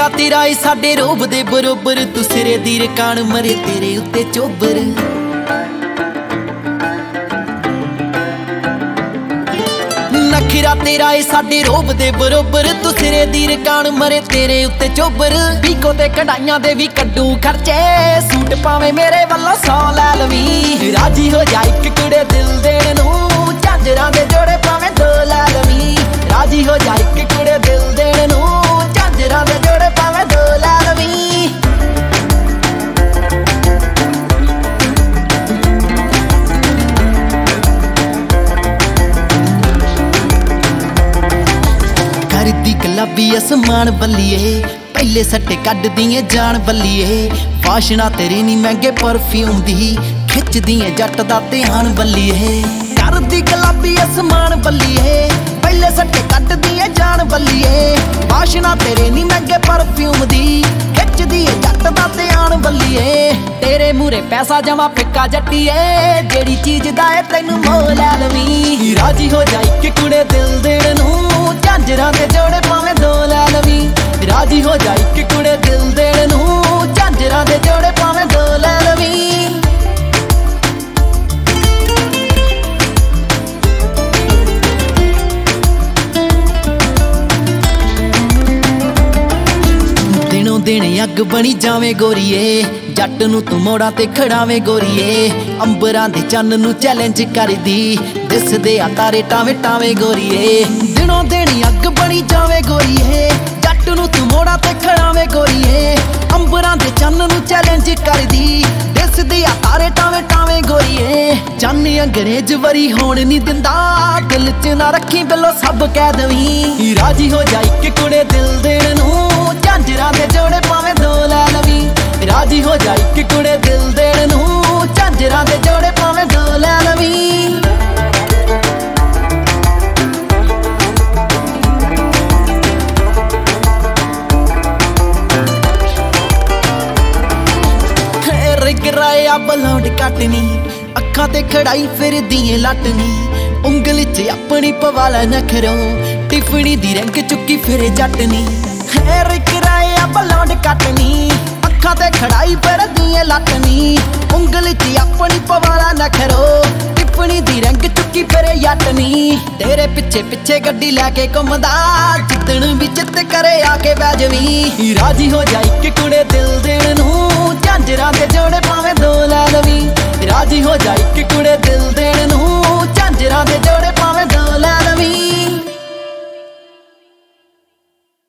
ਨਖਰਾ ਤੇਰਾ ਏ ਸਾਡੇ ਰੋਬ ਦੇ ਬਰੋਬਰ, ਤੂੰ ਸਿਰੇ ਦੀ ਰਕਾਨ ਮਰੇ ਤੇਰੇ ਉੱਤੇ ਚੋਬਰ। ਨਖਰਾ ਤੇਰਾ ਏ ਸਾਡੇ ਰੋਬ ਦੇ ਬਰੋਬਰ, ਤੂੰ ਸਿਰੇ ਦੀ ਰਕਾਨ ਮਰੇ ਤੇਰੇ ਉੱਤੇ ਚੋਬਰ। ਪੀਕੋ ਤੇ ਕਢਾਈਆਂ ਦੇ ਵੀ ਕੱਢੂ ਖਰਚੇ, ਸੂਟ ਪਾਵੇਂ ਮੇਰੇ ਵੱਲੋਂ 100 ਲੈ ਲਵੀਂ। ਰਾਜੀ ਹੋ ਜਾ ਇੱਕ ਕੁੜੇ ਦਿਲ ਦੇਣ ਨੂੰ, ਝਾਂਜਰਾਂ ਦੇ ਜੋੜੇ ਭਾਵੇਂ 2 ਲੈ ਲਵੀਂ। ਰਾਜੀ ਹੋ ਜਾ ਇੱਕ ਕੁੜੇ ਦਿਲ ਦੇਣ ਨੂੰ, ਝਾਂਜਰਾਂ ਦੇ ਜੋੜੇ ਭਾਵੇਂ 2 ਲੈ ਲਵੀਂ। ਕਰਦੀ ਗੁਲਾਬੀ ਅਸਮਾਨ ਬੱਲੀਏ, ਪਹਿਲੇ ਸੱਟੇ ਕੱਢਦੀ ਏ ਜਾਨ ਬੱਲੀਏ। ਵਾਸ਼ਨਾ ਤੇਰੀ ਨੀ ਮਹਿੰਗੇ ਪਰਫਿਊਮ ਦੀ, ਖਿੱਚਦੀ ਏ ਜੱਟ ਦਾ ਧਿਆਨ ਬੱਲੀਏ। ਕਰਦੀ ਗੁਲਾਬੀ ਅਸਮਾਨ ਬੱਲੀਏ, ਪਹਿਲੇ ਸੱਟੇ ਕੱਢਦੀ ਏ ਜਾਨ ਬੱਲੀਏ। ਵਾਸ਼ਨਾ ਤੇਰੇ ਨੀ ਮਹਿੰਗੇ ਪਰਫਿਊਮ ਦੀ, ਖਿੱਚਦੀ ਏ ਜੱਟ ਦਾ ਧਿਆਨ ਬੱਲੀਏ। ਤੇਰੇ ਮੂਰੇ ਪੈਸਾ ਜਮਾ ਫਿੱਕਾ ਜੱਟੀਏ, ਜਿਹੜੀ ਚੀਜ਼ ਦਾ ਏ ਤੈਨੂੰ ਮੋਹ ਲੈ ਲਵੀਂ। ਰਾਜੀ ਹੋ ਜਾ ਇੱਕ ਕੁੜੇ ਦਿਲ ਦੇਣ ਨੂੰ, ਝਾਂਜਰਾਂ ਦੇ ਜੋੜੇ ਭਾਵੇਂ 2 ਲੈ ਲਵੀਂ। ਰਾਜੀ ਹੋ ਜਾ ਇੱਕ ਕੁੜੇ ਦਿਲ ਦੇਣ ਨੂੰ, ਝਾਂਜਰਾਂ ਦੇ ਜੋੜੇ ਭਾਵੇਂ 2 ਲੈ ਲਵੀਂ। ਦਿਨੋਂ ਦਿਨ ਅੱਗ ਬਣੀ ਜਾਵੇਂ ਗੋਰੀਏ, ਜੱਟ ਨੂੰ ਤੂੰ ਮੋੜਾਂ ਤੇ ਖੜਾਵੇਂ ਗੋਰੀਏ। ਅੰਬਰਾਂ ਦੇ ਚੰਨ ਨੂੰ ਚੈਲੰਜ ਕਰਦੀ, ਦਿਸਦੇ ਆ ਤਾਰੇ ਟਾਵੇਂ ਟਾਵੇਂ ਗੋਰੀਏ। ਦਿਨੋਂ ਦਿਨ ਅੱਗ ਬਣੀ ਜਾਵੇਂ ਗੋਰੀਏ, ਜੱਟ ਨੂੰ ਤੂੰ ਮੋੜਾਂ ਤੇ ਖੜਾਵੇਂ ਗੋਰੀਏ। ਅੰਬਰਾਂ ਦੇ ਚੰਨ ਨੂੰ ਚੈਲੰਜ ਕਰਦੀ, ਦਿਸਦੇ ਆ ਤਾਰੇ ਟਾਵੇਂ ਟਾਵੇਂ ਗੋਰੀਏ। ਚੰਨ ਅੰਗਰੇਜ਼ ਵਰੀ ਹੋਣ ਨੀ ਦਿੰਦਾ, ਦਿਲ 'ਚ ਨਾ ਰੱਖੀ ਬਿੱਲੋ ਸਭ ਕਹਿ ਦਵੀਂ। ਰਾਜੀ ਹੋ ਜਾ ਇੱਕ ਕੁੜੇ ਦਿਲ ਦੇਣ ਨੂੰ, ਝਾਂਜਰਾਂ ਦੇ ਜੋੜੇ ਭਾਵੇਂ 2 ਲੈ ਲਵੀਂ। ਰਾਜੀ ਹੋ ਜਾ ਇੱਕ ਕੁੜੇ ਦਿਲ ਦੇਣ ਨੂੰ, ਝਾਂਜਰਾਂ ਦੇ ਜੋੜੇ ਭਾਵੇਂ 2 ਲੈ ਲਵੀਂ। ਰਿਗਰਾਇਆ ਬਲੌਂਡ ਕੱਟਨੀ, ਅੱਖਾਂ ਤੇ ਖੜਾਈ ਫਿਰਦੀ ਏ ਲੱਟਨੀ। ਉਂਗਲ 'ਚ ਆਪਣੀ ਪਵਾਲਾ ਨਖਰੋ, ਟਿਫਣੀ ਦੀ ਰੰਗ ਚੁੱਕੀ ਫਿਰੇ ਜੱਟਨੀ। ਰਿਗਰਾਇਆ ਬਲੌਂਡ ਕੱਟਨੀ, ਅੱਖਾਂ ਤੇ ਖੜਾਈ ਫਿਰਦੀ ਏ ਲੱਟਨੀ। ਉਂਗਲ 'ਚ ਆਪਣੀ ਪਵਾਲਾ ਨਖਰੋ, ਟਿਫਣੀ ਦੀ ਰੰਗ ਚੁੱਕੀ ਫਿਰੇ ਜੱਟਨੀ। ਤੇਰੇ ਪਿੱਛੇ ਪਿੱਛੇ ਗੱਡੀ ਲੈ ਕੇ ਘੁੰਮਦਾ, ਜਿੱਦਣ ਵੀ ਜਿੱਤ ਕਰੇ ਆ ਕੇ ਬਹਿ ਜਵੀਂ। ਰਾਜੀ ਹੋ ਜਾ ਇੱਕ ਕੁੜੇ ਦਿਲ ਦੇਣ ਨੂੰ, ਝਾਂਜਰਾਂ ਦੇ ਜੋੜੇ ਭਾਵੇਂ 2 ਲੈ ਲਵੀਂ। ਰਾਜੀ ਹੋ ਜਾ